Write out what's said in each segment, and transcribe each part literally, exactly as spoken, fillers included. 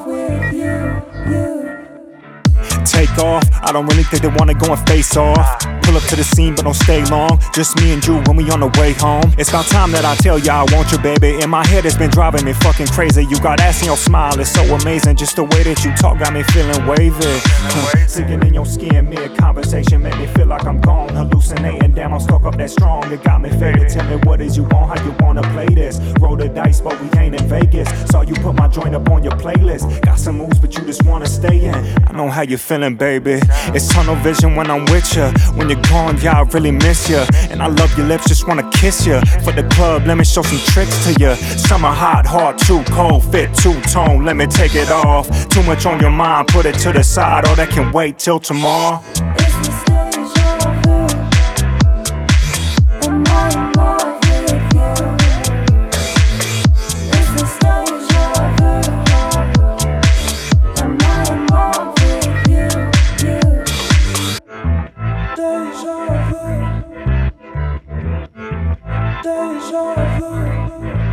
love with you, you. Take off, I don't really think they wanna go and face off. Pull up to the scene but don't stay long. Just me and you when we on the way home. It's about time that I tell ya I want you, baby. In my head it's been driving me fucking crazy. You got ass in your smile, it's so amazing. Just the way that you talk got me feeling wavy. Huh. Sinking in your skin, mid-conversation make me feel like I'm gone. Hallucinating, damn I'm stuck up that strong. It got me faded, tell me what is you want, how you wanna play this. Roll the dice but we ain't in Vegas. Saw you put my joint up on your playlist. Got some moves but you just wanna stay in. I know how you feeling, baby. It's tunnel vision when I'm with ya. When you're gone, yeah, I really miss ya. And I love your lips, just wanna kiss ya. For the club, let me show some tricks to ya. Summer hot, hard, too cold, fit, two-tone, let me take it off. Too much on your mind, put it to the side. All that can wait till tomorrow. It's the stage of you, and I'm in love with you. It's the stage of you, and I'm in love with you, you. Deja vu, deja vu.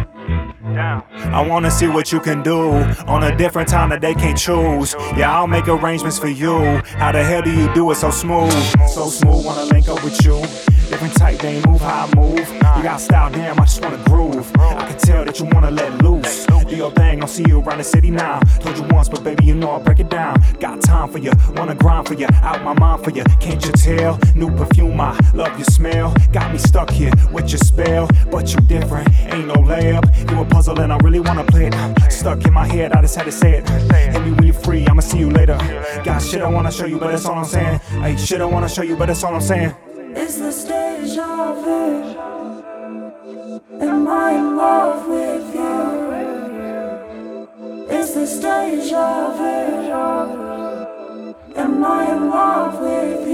I wanna see what you can do on a different time that they can't choose. Yeah, I'll make arrangements for you. How the hell do you do it so smooth? So smooth, wanna link up with you. Different type, they ain't move how I move. You got style, damn, I just wanna groove. I can tell that you wanna let loose. Do your thing, I'll see you around the city now. Told you once, but baby, you know I'll break it down. Got time for you, wanna grind for you, out my mind for you. Can't you tell? New perfume, I love your smell. Got me stuck here with your spell, but you different, ain't no layup. You a puzzle and I really wanna play it. Stuck in my head, I just had to say it. Hit me when you're free, I'ma see you later. Got shit I wanna show you, but that's all I'm saying. Hey, shit I wanna show you, but that's all I'm saying. It's the stage of it. Am I in love with you? It's the stage of it. Am I in love with you?